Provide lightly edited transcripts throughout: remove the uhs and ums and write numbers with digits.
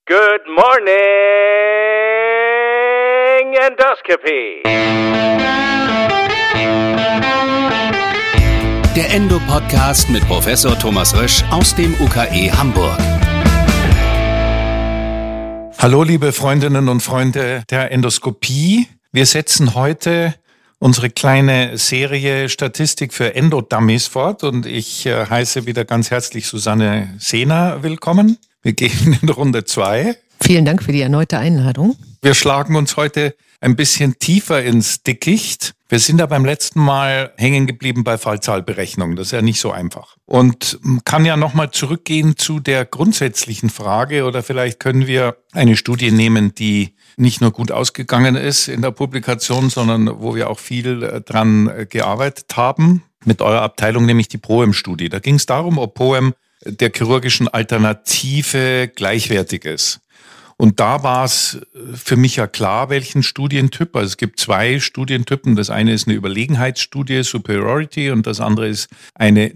Good morning, Endoscopy. Der Endo-Podcast mit Professor Thomas Rösch aus dem UKE Hamburg. Hallo liebe Freundinnen und Freunde der Endoskopie. Wir setzen heute unsere kleine Serie Statistik für Endodummies fort und ich heiße wieder ganz herzlich Susanne Sehner willkommen. Wir gehen in Runde 2. Vielen Dank für die erneute Einladung. Wir schlagen uns heute ein bisschen tiefer ins Dickicht. Wir sind da beim letzten Mal hängen geblieben bei Fallzahlberechnung. Das ist ja nicht so einfach. Und kann ja nochmal zurückgehen zu der grundsätzlichen Frage, oder vielleicht können wir eine Studie nehmen, die nicht nur gut ausgegangen ist in der Publikation, sondern wo wir auch viel dran gearbeitet haben. Mit eurer Abteilung, nämlich die POEM-Studie. Da ging es darum, ob POEM der chirurgischen Alternative gleichwertig ist. Und da war es für mich ja klar, welchen Studientyp. Also es gibt 2 Studientypen. Das eine ist eine Überlegenheitsstudie, Superiority, und das andere ist eine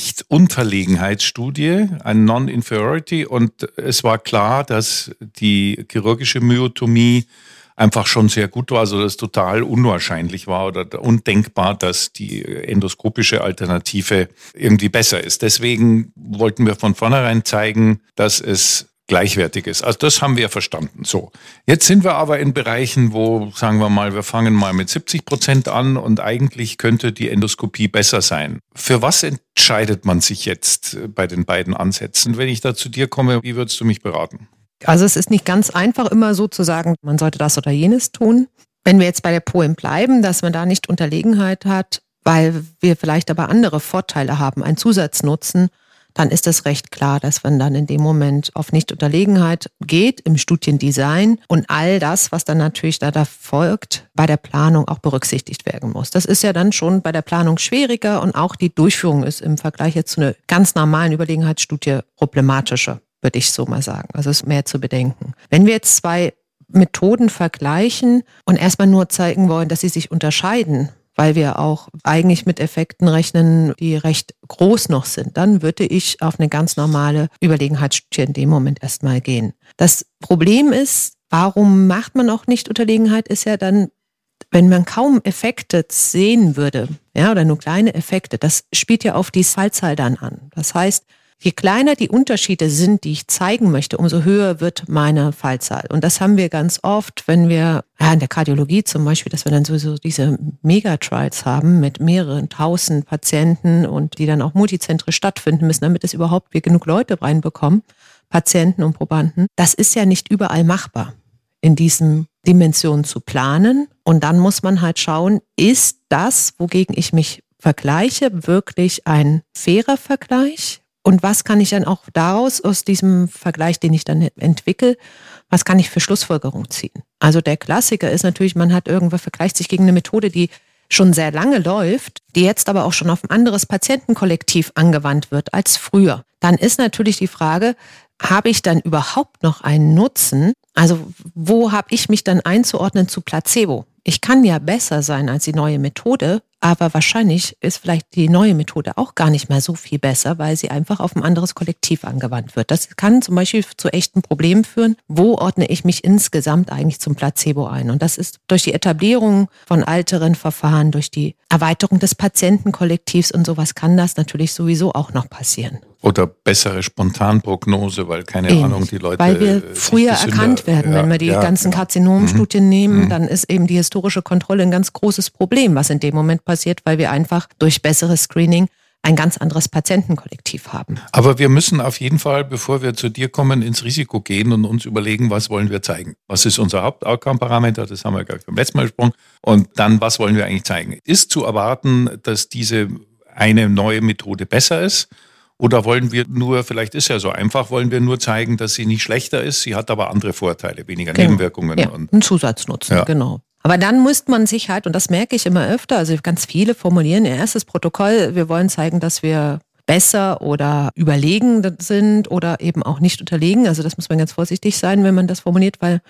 Nicht-Unterlegenheitsstudie, ein Non-Inferiority. Und es war klar, dass die chirurgische Myotomie einfach schon sehr gut war, also dass es total unwahrscheinlich war oder undenkbar, dass die endoskopische Alternative irgendwie besser ist. Deswegen wollten wir von vornherein zeigen, dass es gleichwertig ist. Also das haben wir verstanden. So, jetzt sind wir aber in Bereichen, wo, sagen wir mal, wir fangen mal mit 70% an und eigentlich könnte die Endoskopie besser sein. Für was entscheidet man sich jetzt bei den beiden Ansätzen? Wenn ich da zu dir komme, wie würdest du mich beraten? Also es ist nicht ganz einfach immer so zu sagen, man sollte das oder jenes tun. Wenn wir jetzt bei der POEM bleiben, dass man da nicht Unterlegenheit hat, weil wir vielleicht aber andere Vorteile haben, einen Zusatznutzen, dann ist es recht klar, dass man dann in dem Moment auf Nicht-Unterlegenheit geht im Studiendesign und all das, was dann natürlich da folgt, bei der Planung auch berücksichtigt werden muss. Das ist ja dann schon bei der Planung schwieriger und auch die Durchführung ist im Vergleich jetzt zu einer ganz normalen Überlegenheitsstudie problematischer, würde ich so mal sagen. Also es ist mehr zu bedenken. Wenn wir jetzt 2 Methoden vergleichen und erstmal nur zeigen wollen, dass sie sich unterscheiden, weil wir auch eigentlich mit Effekten rechnen, die recht groß noch sind, dann würde ich auf eine ganz normale Überlegenheitsstudie in dem Moment erstmal gehen. Das Problem ist, warum macht man auch nicht Unterlegenheit, ist ja dann, wenn man kaum Effekte sehen würde, ja, oder nur kleine Effekte, das spielt ja auf die Fallzahl dann an. Das heißt, je kleiner die Unterschiede sind, die ich zeigen möchte, umso höher wird meine Fallzahl. Und das haben wir ganz oft, wenn wir, in der Kardiologie zum Beispiel, dass wir dann sowieso diese Megatrials haben mit mehreren 1000 Patienten und die dann auch multizentrisch stattfinden müssen, damit es überhaupt wir genug Leute reinbekommen, Patienten und Probanden. Das ist ja nicht überall machbar, in diesen Dimensionen zu planen. Und dann muss man halt schauen, ist das, wogegen ich mich vergleiche, wirklich ein fairer Vergleich? Und was kann ich dann auch daraus, aus diesem Vergleich, den ich dann entwickle, was kann ich für Schlussfolgerungen ziehen? Also der Klassiker ist natürlich, man hat irgendwo vergleicht sich gegen eine Methode, die schon sehr lange läuft, die jetzt aber auch schon auf ein anderes Patientenkollektiv angewandt wird als früher. Dann ist natürlich die Frage, habe ich dann überhaupt noch einen Nutzen? Also wo habe ich mich dann einzuordnen zu Placebo? Ich kann ja besser sein als die neue Methode, aber wahrscheinlich ist vielleicht die neue Methode auch gar nicht mehr so viel besser, weil sie einfach auf ein anderes Kollektiv angewandt wird. Das kann zum Beispiel zu echten Problemen führen. Wo ordne ich mich insgesamt eigentlich zum Placebo ein? Und das ist durch die Etablierung von älteren Verfahren, durch die Erweiterung des Patientenkollektivs und sowas kann das natürlich sowieso auch noch passieren. Oder bessere Spontanprognose, weil keine Ahnung, die Leute... Weil wir früher erkannt werden. Wenn wir die ganzen Karzinomstudien nehmen, dann ist eben die historische Kontrolle ein ganz großes Problem, was in dem Moment passiert, weil wir einfach durch besseres Screening ein ganz anderes Patientenkollektiv haben. Aber wir müssen auf jeden Fall, bevor wir zu dir kommen, ins Risiko gehen und uns überlegen, was wollen wir zeigen? Was ist unser Haupt-Outcome-Parameter? Das haben wir gleich beim letzten Mal gesprochen. Und dann, was wollen wir eigentlich zeigen? Ist zu erwarten, dass diese eine neue Methode besser ist? Oder wollen wir nur, vielleicht ist ja so einfach, wollen wir nur zeigen, dass sie nicht schlechter ist, sie hat aber andere Vorteile, weniger Nebenwirkungen. Ja, und einen Zusatznutzen, genau. Aber dann muss man sich halt, und das merke ich immer öfter, also ganz viele formulieren ihr erstes Protokoll, wir wollen zeigen, dass wir besser oder überlegen sind oder eben auch nicht unterlegen. Also das muss man ganz vorsichtig sein, wenn man das formuliert, weil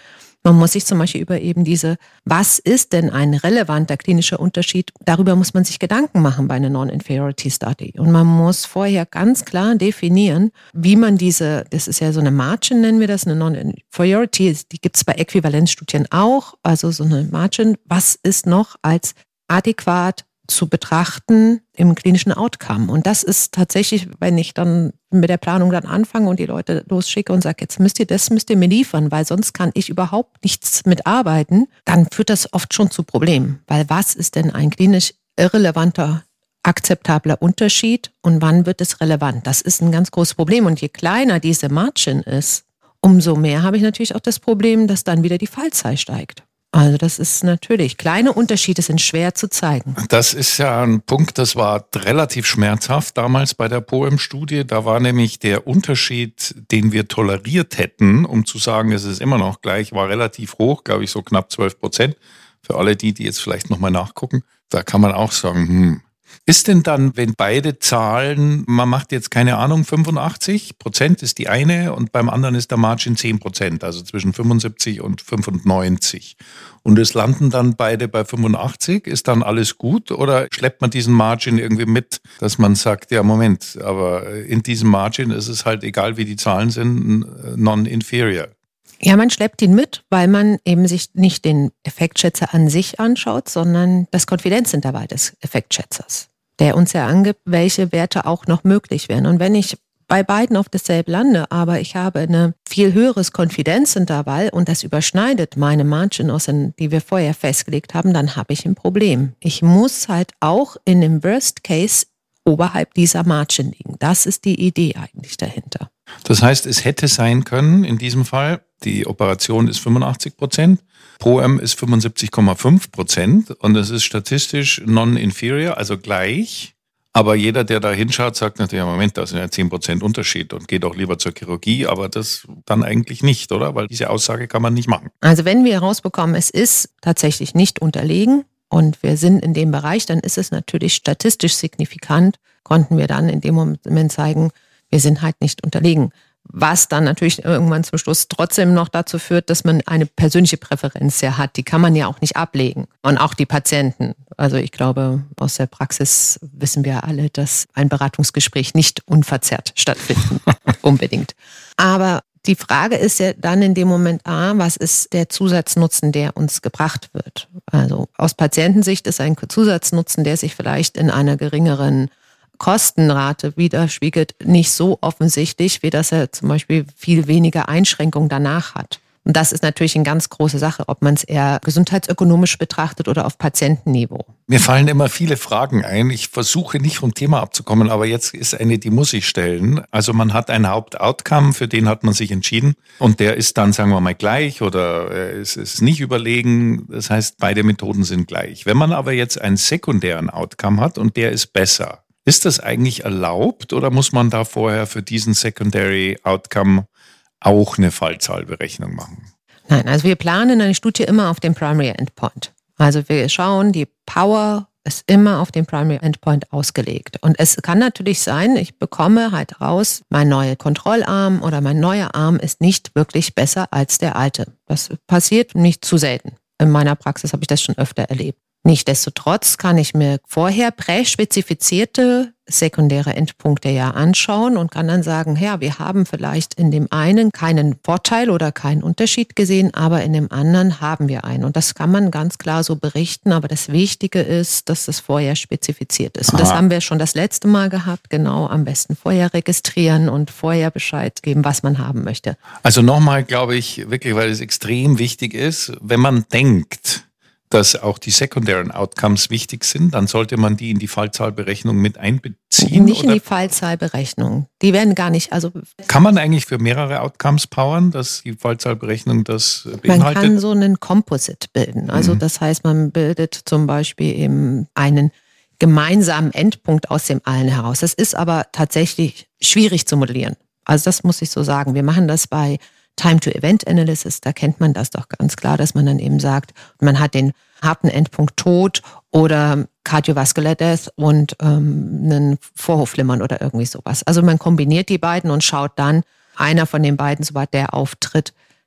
Man muss sich zum Beispiel über eben was ist denn ein relevanter klinischer Unterschied, darüber muss man sich Gedanken machen bei einer Non-Inferiority Study. Und man muss vorher ganz klar definieren, wie man das ist ja so eine Margin, nennen wir das, eine Non-Inferiority, die gibt es bei Äquivalenzstudien auch, also so eine Margin, was ist noch als adäquat zu betrachten im klinischen Outcome. Und das ist tatsächlich, wenn ich dann mit der Planung dann anfange und die Leute losschicke und sage, jetzt müsst ihr mir liefern, weil sonst kann ich überhaupt nichts mitarbeiten, dann führt das oft schon zu Problemen. Weil was ist denn ein klinisch irrelevanter, akzeptabler Unterschied und wann wird es relevant? Das ist ein ganz großes Problem. Und je kleiner diese Margin ist, umso mehr habe ich natürlich auch das Problem, dass dann wieder die Fallzahl steigt. Also das ist natürlich, kleine Unterschiede sind schwer zu zeigen. Das ist ja ein Punkt, das war relativ schmerzhaft damals bei der POEM-Studie. Da war nämlich der Unterschied, den wir toleriert hätten, um zu sagen, es ist immer noch gleich, war relativ hoch, glaube ich so knapp 12%. Für alle die jetzt vielleicht nochmal nachgucken, da kann man auch sagen, Ist denn dann, wenn beide Zahlen, man macht jetzt keine Ahnung, 85% ist die eine und beim anderen ist der Margin 10%, also zwischen 75 und 95. Und es landen dann beide bei 85, ist dann alles gut oder schleppt man diesen Margin irgendwie mit, dass man sagt, ja Moment, aber in diesem Margin ist es halt egal, wie die Zahlen sind, non-inferior. Ja, man schleppt ihn mit, weil man eben sich nicht den Effektschätzer an sich anschaut, sondern das Konfidenzintervall des Effektschätzers, der uns ja angibt, welche Werte auch noch möglich wären. Und wenn ich bei beiden auf dasselbe lande, aber ich habe ein viel höheres Konfidenzintervall und das überschneidet meine Margin, die wir vorher festgelegt haben, dann habe ich ein Problem. Ich muss halt auch in dem Worst Case oberhalb dieser Margin liegen. Das ist die Idee eigentlich dahinter. Das heißt, es hätte sein können, in diesem Fall, die Operation ist 85%, POEM ist 75,5% und es ist statistisch non-inferior, also gleich. Aber jeder, der da hinschaut, sagt natürlich, Moment, da sind ja 10% Unterschied und geht auch lieber zur Chirurgie, aber das dann eigentlich nicht, oder? Weil diese Aussage kann man nicht machen. Also wenn wir herausbekommen, es ist tatsächlich nicht unterlegen und wir sind in dem Bereich, dann ist es natürlich statistisch signifikant, konnten wir dann in dem Moment zeigen, wir sind halt nicht unterlegen. Was dann natürlich irgendwann zum Schluss trotzdem noch dazu führt, dass man eine persönliche Präferenz ja hat. Die kann man ja auch nicht ablegen. Und auch die Patienten. Also ich glaube, aus der Praxis wissen wir alle, dass ein Beratungsgespräch nicht unverzerrt stattfindet. Unbedingt. Aber die Frage ist ja dann in dem Moment, was ist der Zusatznutzen, der uns gebracht wird? Also aus Patientensicht ist ein Zusatznutzen, der sich vielleicht in einer geringeren Kostenrate widerspiegelt, nicht so offensichtlich, wie dass er zum Beispiel viel weniger Einschränkungen danach hat. Und das ist natürlich eine ganz große Sache, ob man es eher gesundheitsökonomisch betrachtet oder auf Patientenniveau. Mir fallen immer viele Fragen ein. Ich versuche nicht vom Thema abzukommen, aber jetzt ist eine, die muss ich stellen. Also man hat einen Hauptoutcome, für den hat man sich entschieden und der ist dann, sagen wir mal, gleich oder es ist nicht überlegen. Das heißt, beide Methoden sind gleich. Wenn man aber jetzt einen sekundären Outcome hat und der ist besser, ist das eigentlich erlaubt oder muss man da vorher für diesen Secondary Outcome auch eine Fallzahlberechnung machen? Nein, also wir planen eine Studie immer auf den Primary Endpoint. Also wir schauen, die Power ist immer auf den Primary Endpoint ausgelegt. Und es kann natürlich sein, ich bekomme halt raus, mein neuer Kontrollarm oder mein neuer Arm ist nicht wirklich besser als der alte. Das passiert nicht zu selten. In meiner Praxis habe ich das schon öfter erlebt. Nichtsdestotrotz kann ich mir vorher präspezifizierte sekundäre Endpunkte ja anschauen und kann dann sagen, ja, wir haben vielleicht in dem einen keinen Vorteil oder keinen Unterschied gesehen, aber in dem anderen haben wir einen. Und das kann man ganz klar so berichten, aber das Wichtige ist, dass das vorher spezifiziert ist. Und das haben wir schon das letzte Mal gehabt, genau, am besten vorher registrieren und vorher Bescheid geben, was man haben möchte. Also nochmal, glaube ich, wirklich, weil es extrem wichtig ist, wenn man denkt, dass auch die sekundären Outcomes wichtig sind, dann sollte man die in die Fallzahlberechnung mit einbeziehen? Nicht in die Fallzahlberechnung. Die werden gar nicht, also... Kann man eigentlich für mehrere Outcomes powern, dass die Fallzahlberechnung das beinhaltet? Man kann so einen Composite bilden. Also das heißt, man bildet zum Beispiel eben einen gemeinsamen Endpunkt aus dem allen heraus. Das ist aber tatsächlich schwierig zu modellieren. Also das muss ich so sagen. Wir machen das bei Time-to-Event-Analysis, da kennt man das doch ganz klar, dass man dann eben sagt, man hat den harten Endpunkt Tod oder Cardiovascular Death und einen Vorhofflimmern oder irgendwie sowas. Also man kombiniert die beiden und schaut dann, einer von den beiden, sobald der auftritt,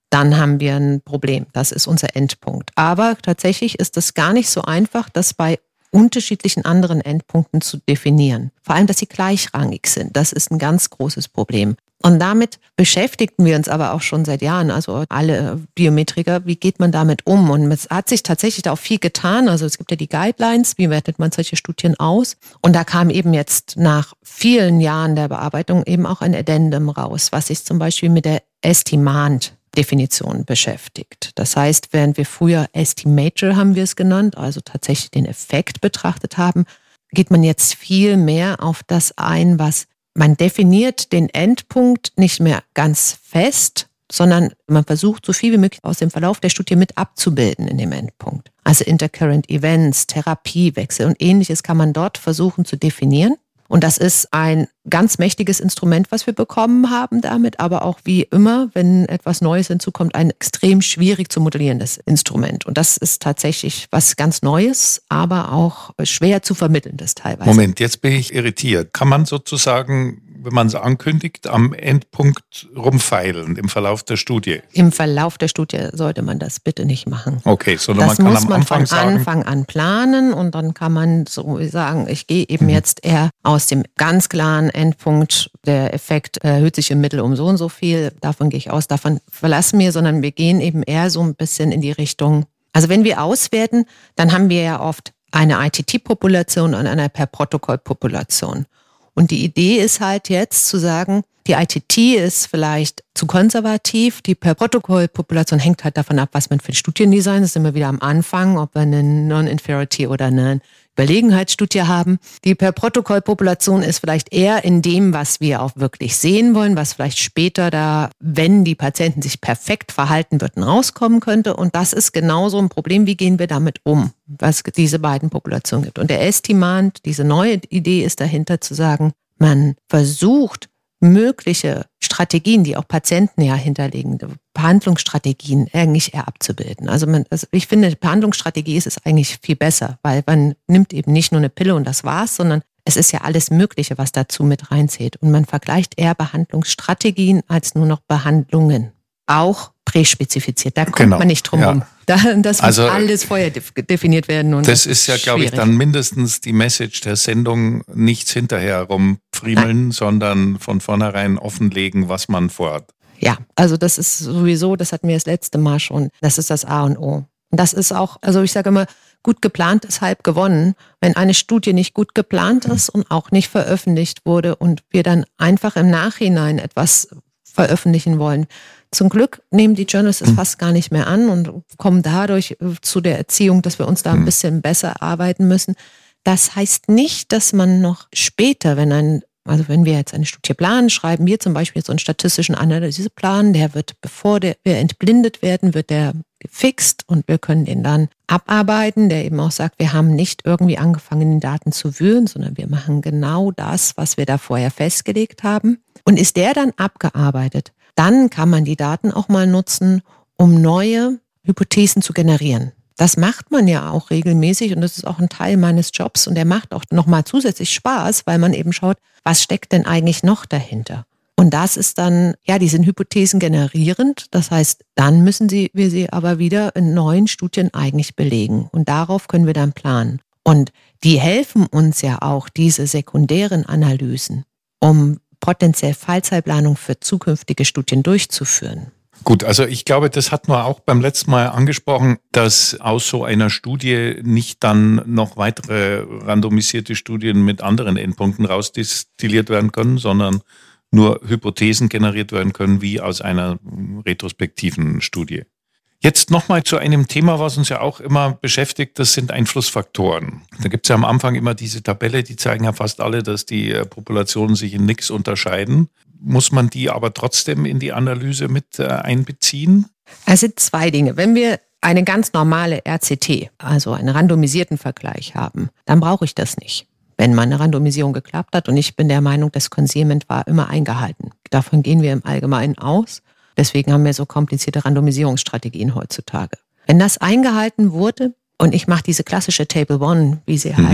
dann haben wir ein Problem. Das ist unser Endpunkt. Aber tatsächlich ist es gar nicht so einfach, das bei unterschiedlichen anderen Endpunkten zu definieren. Vor allem, dass sie gleichrangig sind. Das ist ein ganz großes Problem. Und damit beschäftigten wir uns aber auch schon seit Jahren, also alle Biometriker, wie geht man damit um? Und es hat sich tatsächlich da auch viel getan. Also es gibt ja die Guidelines, wie wertet man solche Studien aus? Und da kam eben jetzt nach vielen Jahren der Bearbeitung eben auch ein Addendum raus, was sich zum Beispiel mit der Estimand-Definition beschäftigt. Das heißt, während wir früher Estimator haben wir es genannt, also tatsächlich den Effekt betrachtet haben, geht man jetzt viel mehr auf das ein, was man definiert den Endpunkt nicht mehr ganz fest, sondern man versucht, so viel wie möglich aus dem Verlauf der Studie mit abzubilden in dem Endpunkt. Also Intercurrent Events, Therapiewechsel und Ähnliches kann man dort versuchen zu definieren. Und das ist ein ganz mächtiges Instrument, was wir bekommen haben damit, aber auch wie immer, wenn etwas Neues hinzukommt, ein extrem schwierig zu modellierendes Instrument. Und das ist tatsächlich was ganz Neues, aber auch schwer zu vermittelndes teilweise. Moment, jetzt bin ich irritiert. Kann man sozusagen, wenn man es ankündigt, am Endpunkt rumfeilen im Verlauf der Studie? Im Verlauf der Studie sollte man das bitte nicht machen. Okay, sondern das man kann am Anfang von Anfang an planen und dann kann man so sagen, ich gehe eben jetzt eher aus dem ganz klaren Endpunkt, der Effekt erhöht sich im Mittel um so und so viel, davon gehe ich aus, davon verlassen wir, sondern wir gehen eben eher so ein bisschen in die Richtung, also wenn wir auswerten, dann haben wir ja oft eine ITT-Population und eine Per-Protokoll-Population. Und die Idee ist halt jetzt zu sagen, die ITT ist vielleicht zu konservativ, die Per-Protokoll-Population hängt halt davon ab, was man für ein Studiendesign ist. Das sind wir wieder am Anfang, ob wir eine Non-Inferiority oder eine Überlegenheitsstudie haben. Die Per-Protokoll-Population ist vielleicht eher in dem, was wir auch wirklich sehen wollen, was vielleicht später da, wenn die Patienten sich perfekt verhalten würden, rauskommen könnte. Und das ist genauso ein Problem, wie gehen wir damit um, was diese beiden Populationen gibt. Und der Estimand, diese neue Idee ist dahinter zu sagen, man versucht, mögliche Strategien, die auch Patienten ja hinterlegen, Behandlungsstrategien eigentlich eher abzubilden. Also ich finde, Behandlungsstrategie ist es eigentlich viel besser, weil man nimmt eben nicht nur eine Pille und das war's, sondern es ist ja alles Mögliche, was dazu mit reinzählt. Und man vergleicht eher Behandlungsstrategien als nur noch Behandlungen. Auch präspezifiziert, da kommt man nicht drum rum. Das muss alles vorher definiert werden. Und das ist ja, glaube ich, dann mindestens die Message der Sendung, nichts hinterher rumfriemeln, sondern von vornherein offenlegen, was man vorhat. Ja, also das ist sowieso, das hatten wir das letzte Mal schon, das ist das A und O. Und das ist auch, also ich sage immer, gut geplant ist halb gewonnen. Wenn eine Studie nicht gut geplant ist und auch nicht veröffentlicht wurde und wir dann einfach im Nachhinein etwas veröffentlichen wollen. Zum Glück nehmen die Journals es fast gar nicht mehr an und kommen dadurch zu der Erziehung, dass wir uns da ein bisschen besser arbeiten müssen. Das heißt nicht, dass man noch später, wenn wir jetzt eine Studie planen, schreiben wir zum Beispiel so einen statistischen Analyseplan, der wird, bevor wir entblindet werden, wird der gefixt und wir können den dann abarbeiten, der eben auch sagt, wir haben nicht irgendwie angefangen, die Daten zu wühlen, sondern wir machen genau das, was wir da vorher festgelegt haben. Und ist der dann abgearbeitet, dann kann man die Daten auch mal nutzen, um neue Hypothesen zu generieren. Das macht man ja auch regelmäßig und das ist auch ein Teil meines Jobs und der macht auch nochmal zusätzlich Spaß, weil man eben schaut, was steckt denn eigentlich noch dahinter? Und das ist dann, ja, die sind Hypothesen generierend. Das heißt, dann müssen wir sie aber wieder in neuen Studien eigentlich belegen. Und darauf können wir dann planen. Und die helfen uns ja auch, diese sekundären Analysen, um potenziell Fallzeitplanung für zukünftige Studien durchzuführen. Gut, also ich glaube, das hatten wir auch beim letzten Mal angesprochen, dass aus so einer Studie nicht dann noch weitere randomisierte Studien mit anderen Endpunkten rausdestilliert werden können, sondern nur Hypothesen generiert werden können, wie aus einer retrospektiven Studie. Jetzt nochmal zu einem Thema, was uns ja auch immer beschäftigt, das sind Einflussfaktoren. Da gibt es ja am Anfang immer diese Tabelle, die zeigen ja fast alle, dass die Populationen sich in nichts unterscheiden. Muss man die aber trotzdem in die Analyse mit einbeziehen? Es sind zwei Dinge. Wenn wir eine ganz normale RCT, also einen randomisierten Vergleich haben, dann brauche ich das nicht. Wenn meine Randomisierung geklappt hat und ich bin der Meinung, das Concealment war immer eingehalten. Davon gehen wir im Allgemeinen aus. Deswegen haben wir so komplizierte Randomisierungsstrategien heutzutage. Wenn das eingehalten wurde und ich mache diese klassische Table 1, wie sie heißt,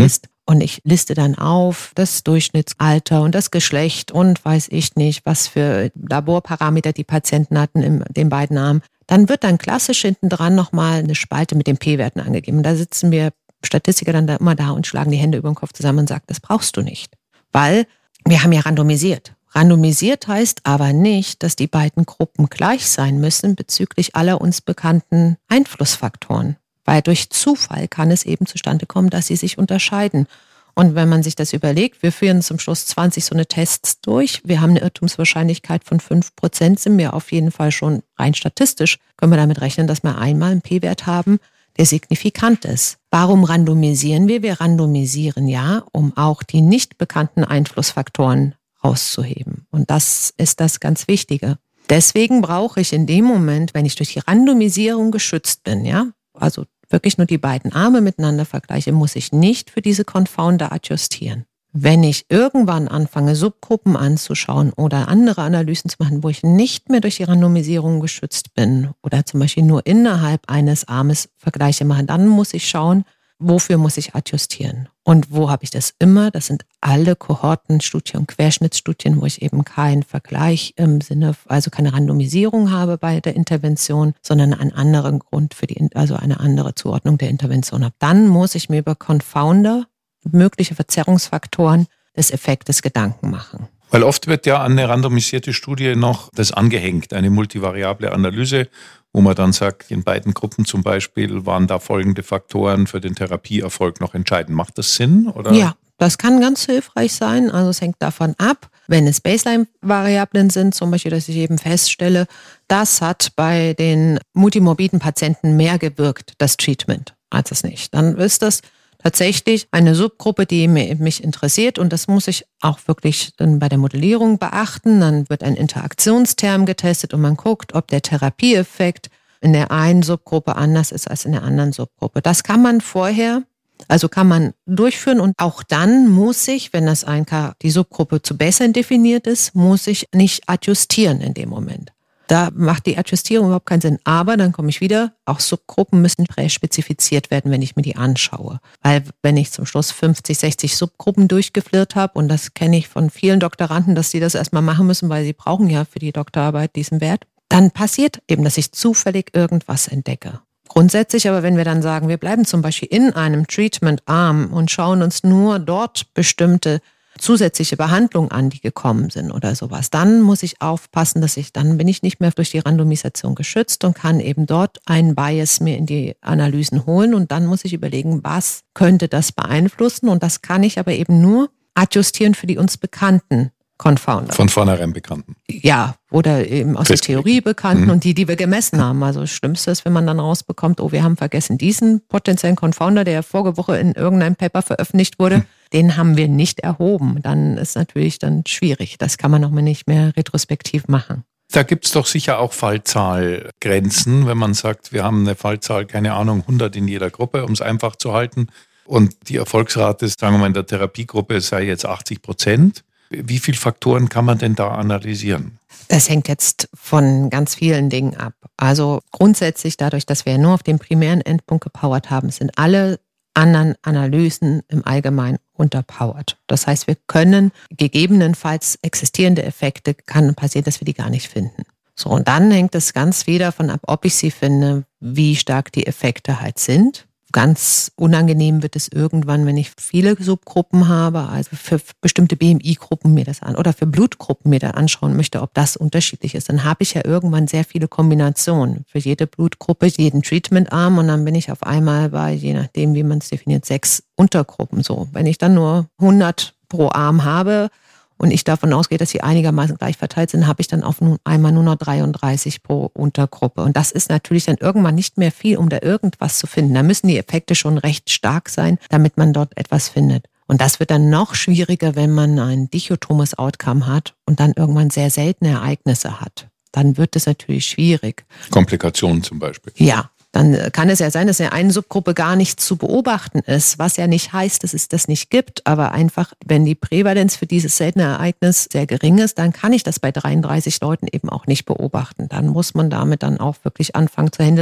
Und ich liste dann auf das Durchschnittsalter und das Geschlecht und weiß ich nicht, was für Laborparameter die Patienten hatten in den beiden Armen. Dann wird dann klassisch hinten dran nochmal eine Spalte mit den P-Werten angegeben. Da sitzen wir Statistiker dann da immer da und schlagen die Hände über den Kopf zusammen und sagen, das brauchst du nicht. Weil wir haben ja randomisiert. Randomisiert heißt aber nicht, dass die beiden Gruppen gleich sein müssen bezüglich aller uns bekannten Einflussfaktoren. Weil durch Zufall kann es eben zustande kommen, dass sie sich unterscheiden. Und wenn man sich das überlegt, wir führen zum Schluss 20 so eine Tests durch, wir haben eine Irrtumswahrscheinlichkeit von 5%, sind wir auf jeden Fall schon rein statistisch, können wir damit rechnen, dass wir einmal einen P-Wert haben, der signifikant ist. Warum randomisieren wir? Wir randomisieren ja, um auch die nicht bekannten Einflussfaktoren rauszuheben. Und das ist das ganz Wichtige. Deswegen brauche ich in dem Moment, wenn ich durch die Randomisierung geschützt bin, ja, also wirklich nur die beiden Arme miteinander vergleiche, muss ich nicht für diese Confounder adjustieren. Wenn ich irgendwann anfange, Subgruppen anzuschauen oder andere Analysen zu machen, wo ich nicht mehr durch die Randomisierung geschützt bin oder zum Beispiel nur innerhalb eines Armes Vergleiche mache, dann muss ich schauen, wofür muss ich adjustieren. Und wo habe ich das immer? Das sind alle Kohortenstudien und Querschnittsstudien, wo ich eben keinen Vergleich im Sinne, also keine Randomisierung habe bei der Intervention, sondern einen anderen Grund also eine andere Zuordnung der Intervention habe. Dann muss ich mir über Confounder, mögliche Verzerrungsfaktoren des Effektes Gedanken machen. Weil oft wird ja an eine randomisierte Studie noch das angehängt, eine multivariable Analyse, wo man dann sagt, in beiden Gruppen zum Beispiel waren da folgende Faktoren für den Therapieerfolg noch entscheidend. Macht das Sinn? Oder? Ja, das kann ganz hilfreich sein. Also es hängt davon ab, wenn es Baseline-Variablen sind, zum Beispiel, dass ich eben feststelle, das hat bei den multimorbiden Patienten mehr gewirkt, das Treatment, als es nicht. Dann ist das tatsächlich eine Subgruppe, die mich interessiert, und das muss ich auch wirklich dann bei der Modellierung beachten. Dann wird ein Interaktionsterm getestet und man guckt, ob der Therapieeffekt in der einen Subgruppe anders ist als in der anderen Subgruppe. Das kann man vorher, also kann man durchführen, und auch dann muss ich, wenn die Subgruppe zu Baseline definiert ist, muss ich nicht adjustieren in dem Moment. Da macht die Adjustierung überhaupt keinen Sinn. Aber dann komme ich wieder, auch Subgruppen müssen präspezifiziert werden, wenn ich mir die anschaue. Weil wenn ich zum Schluss 50, 60 Subgruppen durchgeflirrt habe, und das kenne ich von vielen Doktoranden, dass die das erstmal machen müssen, weil sie brauchen ja für die Doktorarbeit diesen Wert, dann passiert eben, dass ich zufällig irgendwas entdecke. Grundsätzlich aber, wenn wir dann sagen, wir bleiben zum Beispiel in einem Treatment-Arm und schauen uns nur dort bestimmte zusätzliche Behandlungen an, die gekommen sind oder sowas, dann muss ich aufpassen, dann bin ich nicht mehr durch die Randomisation geschützt und kann eben dort einen Bias mir in die Analysen holen, und dann muss ich überlegen, was könnte das beeinflussen, und das kann ich aber eben nur adjustieren für die uns bekannten Confounder. Von vornherein bekannten. Ja, oder eben aus der Theorie bekannten und die wir gemessen haben. Also das Schlimmste ist, wenn man dann rausbekommt, wir haben vergessen, diesen potenziellen Confounder, der vorige Woche in irgendeinem Paper veröffentlicht wurde, den haben wir nicht erhoben. Dann ist natürlich dann schwierig. Das kann man noch mal nicht mehr retrospektiv machen. Da gibt es doch sicher auch Fallzahlgrenzen, wenn man sagt, wir haben eine Fallzahl, keine Ahnung, 100 in jeder Gruppe, um es einfach zu halten. Und die Erfolgsrate, sagen wir mal, in der Therapiegruppe sei jetzt 80%. Wie viele Faktoren kann man denn da analysieren? Das hängt jetzt von ganz vielen Dingen ab. Also grundsätzlich dadurch, dass wir nur auf den primären Endpunkt gepowert haben, sind alle anderen Analysen im Allgemeinen unterpowert. Das heißt, wir können gegebenenfalls existierende Effekte, kann passieren, dass wir die gar nicht finden. So, und dann hängt es ganz viel davon ab, ob ich sie finde, wie stark die Effekte halt sind. Ganz unangenehm wird es irgendwann, wenn ich viele Subgruppen habe, also für bestimmte BMI-Gruppen mir das oder für Blutgruppen mir dann anschauen möchte, ob das unterschiedlich ist. Dann habe ich ja irgendwann sehr viele Kombinationen für jede Blutgruppe, jeden Treatment-Arm, und dann bin ich auf einmal bei, je nachdem wie man es definiert, 6 Untergruppen. So, wenn ich dann nur 100 pro Arm habe und ich davon ausgehe, dass sie einigermaßen gleich verteilt sind, habe ich dann auf einmal nur noch 33 pro Untergruppe. Und das ist natürlich dann irgendwann nicht mehr viel, um da irgendwas zu finden. Da müssen die Effekte schon recht stark sein, damit man dort etwas findet. Und das wird dann noch schwieriger, wenn man ein dichotomes Outcome hat und dann irgendwann sehr seltene Ereignisse hat. Dann wird es natürlich schwierig. Komplikationen zum Beispiel. Ja. Dann kann es ja sein, dass in einer Subgruppe gar nichts zu beobachten ist, was ja nicht heißt, dass es das nicht gibt. Aber einfach, wenn die Prävalenz für dieses seltene Ereignis sehr gering ist, dann kann ich das bei 33 Leuten eben auch nicht beobachten. Dann muss man damit dann auch wirklich anfangen zu handeln.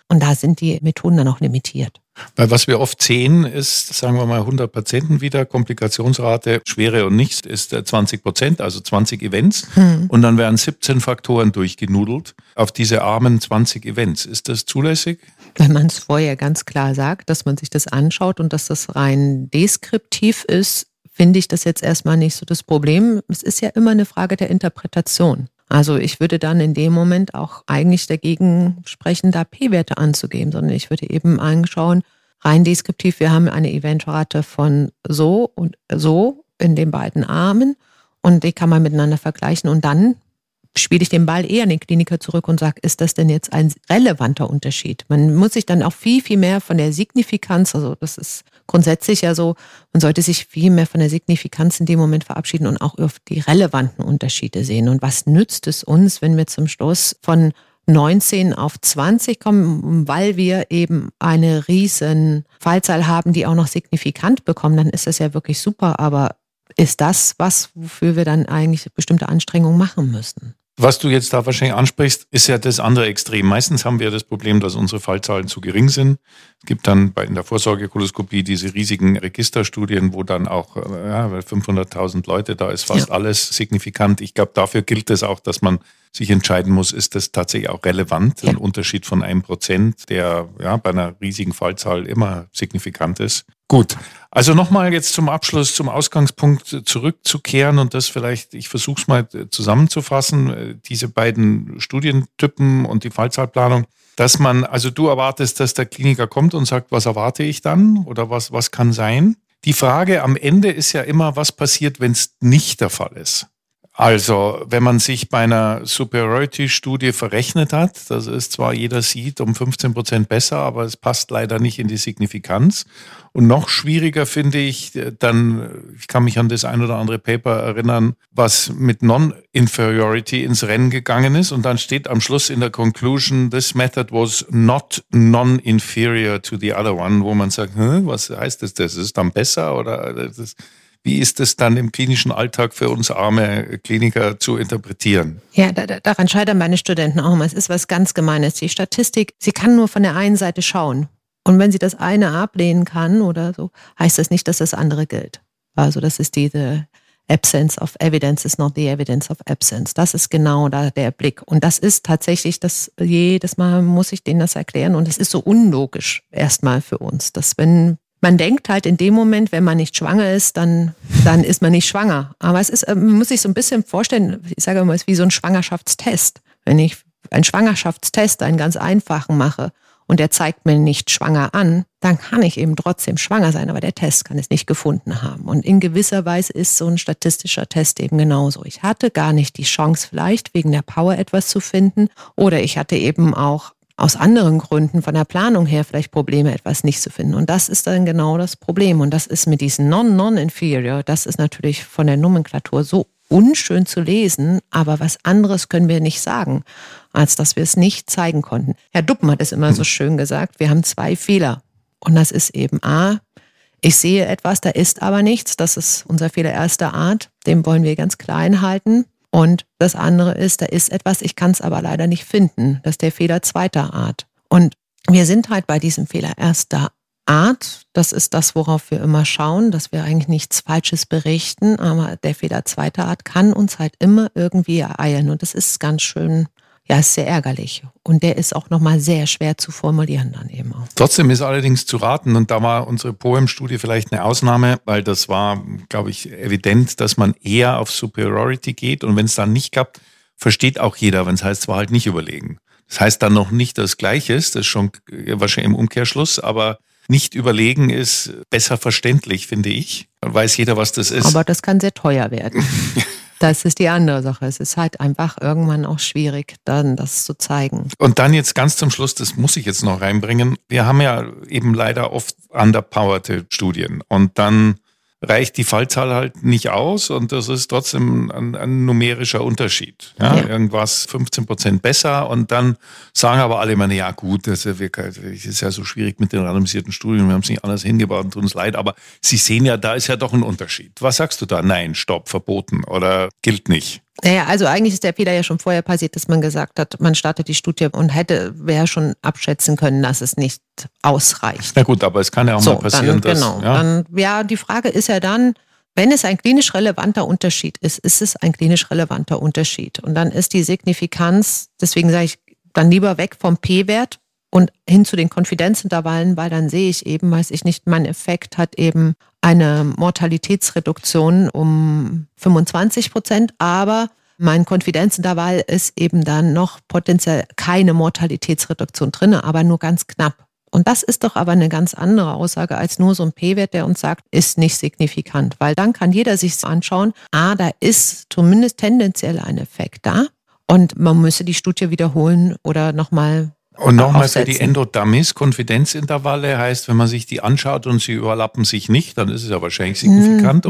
Und da sind die Methoden dann auch limitiert. Weil was wir oft sehen, ist, sagen wir mal 100 Patienten wieder, Komplikationsrate, schwere und nicht, ist 20%, also 20 Events. Und dann werden 17 Faktoren durchgenudelt auf diese armen 20 Events. Ist das zulässig? Wenn man es vorher ganz klar sagt, dass man sich das anschaut und dass das rein deskriptiv ist, finde ich das jetzt erstmal nicht so das Problem. Es ist ja immer eine Frage der Interpretation. Also ich würde dann in dem Moment auch eigentlich dagegen sprechen, da P-Werte anzugeben, sondern ich würde eben anschauen, rein deskriptiv, wir haben eine Eventrate von so und so in den beiden Armen und die kann man miteinander vergleichen und dann spiele ich den Ball eher an den Kliniker zurück und sage, ist das denn jetzt ein relevanter Unterschied? Man muss sich dann auch viel, viel mehr von der Signifikanz, also das ist grundsätzlich ja so, man sollte sich viel mehr von der Signifikanz in dem Moment verabschieden und auch auf die relevanten Unterschiede sehen. Und was nützt es uns, wenn wir zum Schluss von 19 auf 20 kommen, weil wir eben eine riesen Fallzahl haben, die auch noch signifikant bekommen, dann ist das ja wirklich super, aber ist das was, wofür wir dann eigentlich bestimmte Anstrengungen machen müssen? Was du jetzt da wahrscheinlich ansprichst, ist ja das andere Extrem. Meistens haben wir das Problem, dass unsere Fallzahlen zu gering sind. Es gibt dann in der Vorsorgekoloskopie diese riesigen Registerstudien, wo dann auch 500.000 Leute, da ist fast alles signifikant. Ich glaube, dafür gilt es auch, dass man sich entscheiden muss, ist das tatsächlich auch relevant? Ein Unterschied von 1%, der bei einer riesigen Fallzahl immer signifikant ist. Gut, also nochmal jetzt zum Abschluss, zum Ausgangspunkt zurückzukehren und das vielleicht, ich versuche es mal zusammenzufassen, diese beiden Studientypen und die Fallzahlplanung, dass man, also du erwartest, dass der Kliniker kommt und sagt, was erwarte ich dann oder was kann sein? Die Frage am Ende ist ja immer, was passiert, wenn es nicht der Fall ist? Also, wenn man sich bei einer Superiority-Studie verrechnet hat, das ist zwar, jeder sieht, um 15% besser, aber es passt leider nicht in die Signifikanz. Und noch schwieriger finde ich dann, ich kann mich an das ein oder andere Paper erinnern, was mit Non-Inferiority ins Rennen gegangen ist. Und dann steht am Schluss in der Conclusion, this method was not non-inferior to the other one, wo man sagt, was heißt das? Das ist dann besser oder das? Wie ist es dann im klinischen Alltag für uns arme Kliniker zu interpretieren? Ja, daran scheitern meine Studenten auch immer. Es ist was ganz Gemeines. Die Statistik, sie kann nur von der einen Seite schauen. Und wenn sie das eine ablehnen kann oder so, heißt das nicht, dass das andere gilt. Also das ist diese Absence of evidence is not the evidence of absence. Das ist genau da der Blick. Und das ist tatsächlich, jedes Mal muss ich denen das erklären. Und es ist so unlogisch erstmal für uns, dass wenn man denkt halt in dem Moment, wenn man nicht schwanger ist, dann ist man nicht schwanger. Aber es ist, man muss sich so ein bisschen vorstellen, ich sage immer, es ist wie so ein Schwangerschaftstest. Wenn ich einen Schwangerschaftstest, einen ganz einfachen mache und der zeigt mir nicht schwanger an, dann kann ich eben trotzdem schwanger sein, aber der Test kann es nicht gefunden haben. Und in gewisser Weise ist so ein statistischer Test eben genauso. Ich hatte gar nicht die Chance, vielleicht wegen der Power etwas zu finden, oder ich hatte eben auch aus anderen Gründen von der Planung her vielleicht Probleme, etwas nicht zu finden. Und das ist dann genau das Problem. Und das ist mit diesen Non-Non-Inferior, das ist natürlich von der Nomenklatur so unschön zu lesen, aber was anderes können wir nicht sagen, als dass wir es nicht zeigen konnten. Herr Duppen hat es immer so schön gesagt, wir haben 2 Fehler. Und das ist eben A, ich sehe etwas, da ist aber nichts. Das ist unser Fehler erster Art, den wollen wir ganz klein halten. Und das andere ist, da ist etwas, ich kann es aber leider nicht finden. Das ist der Fehler zweiter Art. Und wir sind halt bei diesem Fehler erster Art. Das ist das, worauf wir immer schauen, dass wir eigentlich nichts Falsches berichten. Aber der Fehler zweiter Art kann uns halt immer irgendwie ereilen. Und das ist ganz schön, ist sehr ärgerlich. Und der ist auch nochmal sehr schwer zu formulieren dann eben auch. Trotzdem ist allerdings zu raten, und da war unsere POEM-Studie vielleicht eine Ausnahme, weil das war, glaube ich, evident, dass man eher auf Superiority geht. Und wenn es dann nicht klappt, versteht auch jeder, wenn es heißt, zwar halt nicht überlegen. Das heißt dann noch nicht das Gleiche, das ist schon wahrscheinlich im Umkehrschluss, aber nicht überlegen ist besser verständlich, finde ich. Dann weiß jeder, was das ist. Aber das kann sehr teuer werden. Das ist die andere Sache. Es ist halt einfach irgendwann auch schwierig, dann das zu zeigen. Und dann jetzt ganz zum Schluss, das muss ich jetzt noch reinbringen. Wir haben ja eben leider oft underpowerte Studien und dann reicht die Fallzahl halt nicht aus und das ist trotzdem ein numerischer Unterschied. Ja. Irgendwas 15% besser und dann sagen aber alle immer, ja gut, das ist ja so schwierig mit den randomisierten Studien, wir haben es nicht anders hingebaut und tun uns leid, aber Sie sehen ja, da ist ja doch ein Unterschied. Was sagst du da? Nein, stopp, verboten oder gilt nicht? Naja, also eigentlich ist der Fehler ja schon vorher passiert, dass man gesagt hat, man startet die Studie und wäre schon abschätzen können, dass es nicht ausreicht. Na gut, aber es kann ja auch mal passieren, dass... Die Frage ist ja dann, wenn es ein klinisch relevanter Unterschied ist, ist es ein klinisch relevanter Unterschied. Und dann ist die Signifikanz, deswegen sage ich dann lieber weg vom P-Wert und hin zu den Konfidenzintervallen, weil dann sehe ich eben, mein Effekt hat eben eine Mortalitätsreduktion um 25%, aber mein Konfidenzintervall ist eben dann noch potenziell keine Mortalitätsreduktion drin, aber nur ganz knapp. Und das ist doch aber eine ganz andere Aussage als nur so ein P-Wert, der uns sagt, ist nicht signifikant. Weil dann kann jeder sich anschauen, da ist zumindest tendenziell ein Effekt da und man müsse die Studie wiederholen oder nochmal Und nochmal für die Endodermis, Konfidenzintervalle heißt, wenn man sich die anschaut und sie überlappen sich nicht, dann ist es ja wahrscheinlich signifikant.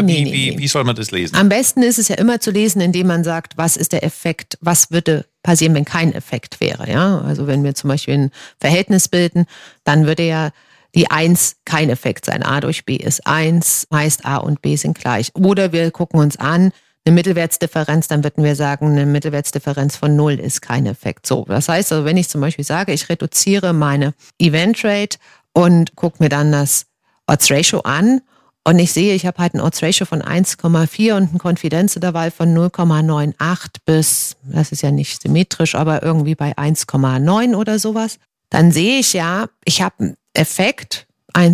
Wie soll man das lesen? Am besten ist es ja immer zu lesen, indem man sagt, was ist der Effekt, was würde passieren, wenn kein Effekt wäre. Ja? Also wenn wir zum Beispiel ein Verhältnis bilden, dann würde ja die 1 kein Effekt sein. A durch B ist 1, heißt A und B sind gleich. Oder wir gucken uns an, eine Mittelwertsdifferenz, dann würden wir sagen, eine Mittelwertsdifferenz von 0 ist kein Effekt. So, das heißt also, wenn ich zum Beispiel sage, ich reduziere meine Event Rate und gucke mir dann das Odds Ratio an und ich sehe, ich habe halt ein Odds Ratio von 1,4 und ein Konfidenzintervall von 0,98 bis, das ist ja nicht symmetrisch, aber irgendwie bei 1,9 oder sowas, dann sehe ich ja, ich habe einen Effekt.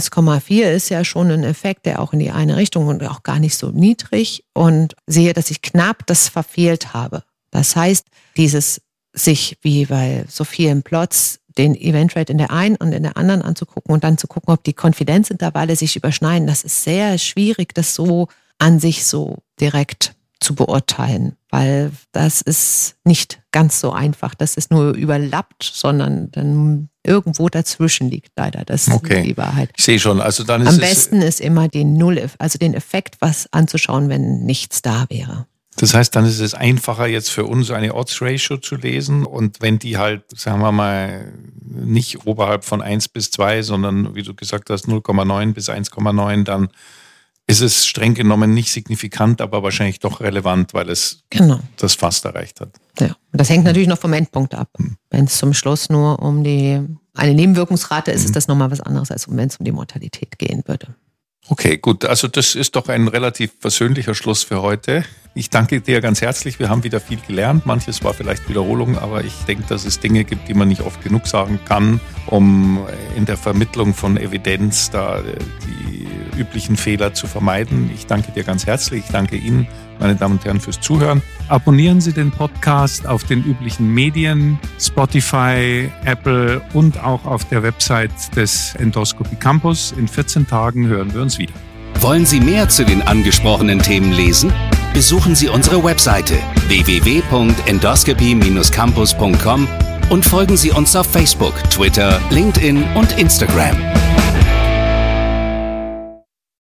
1,4 ist ja schon ein Effekt, der auch in die eine Richtung und auch gar nicht so niedrig und sehe, dass ich knapp das verfehlt habe. Das heißt, dieses sich wie bei so vielen Plots den Event Rate in der einen und in der anderen anzugucken und dann zu gucken, ob die Konfidenzintervalle sich überschneiden, das ist sehr schwierig, das so an sich so direkt zu beurteilen, weil das ist nicht ganz so einfach, dass es nur überlappt, sondern dann irgendwo dazwischen liegt leider. Das ist die Wahrheit. Ich sehe schon. Also dann ist am besten ist immer den den Effekt, was anzuschauen, wenn nichts da wäre. Das heißt, dann ist es einfacher jetzt für uns eine Odds Ratio zu lesen und wenn die halt, sagen wir mal, nicht oberhalb von 1 bis 2, sondern wie du gesagt hast 0,9 bis 1,9, dann ist es streng genommen nicht signifikant, aber wahrscheinlich doch relevant, weil es das fast erreicht hat. Ja, das hängt natürlich noch vom Endpunkt ab. Wenn es zum Schluss nur um eine Nebenwirkungsrate ist, ist das nochmal was anderes, als wenn es um die Mortalität gehen würde. Okay, gut. Also das ist doch ein relativ persönlicher Schluss für heute. Ich danke dir ganz herzlich. Wir haben wieder viel gelernt. Manches war vielleicht Wiederholung, aber ich denke, dass es Dinge gibt, die man nicht oft genug sagen kann, um in der Vermittlung von Evidenz da die üblichen Fehler zu vermeiden. Ich danke dir ganz herzlich. Ich danke Ihnen, meine Damen und Herren, fürs Zuhören. Abonnieren Sie den Podcast auf den üblichen Medien, Spotify, Apple und auch auf der Website des Endoscopy Campus. In 14 Tagen hören wir uns wieder. Wollen Sie mehr zu den angesprochenen Themen lesen? Besuchen Sie unsere Webseite www.endoscopy-campus.com und folgen Sie uns auf Facebook, Twitter, LinkedIn und Instagram.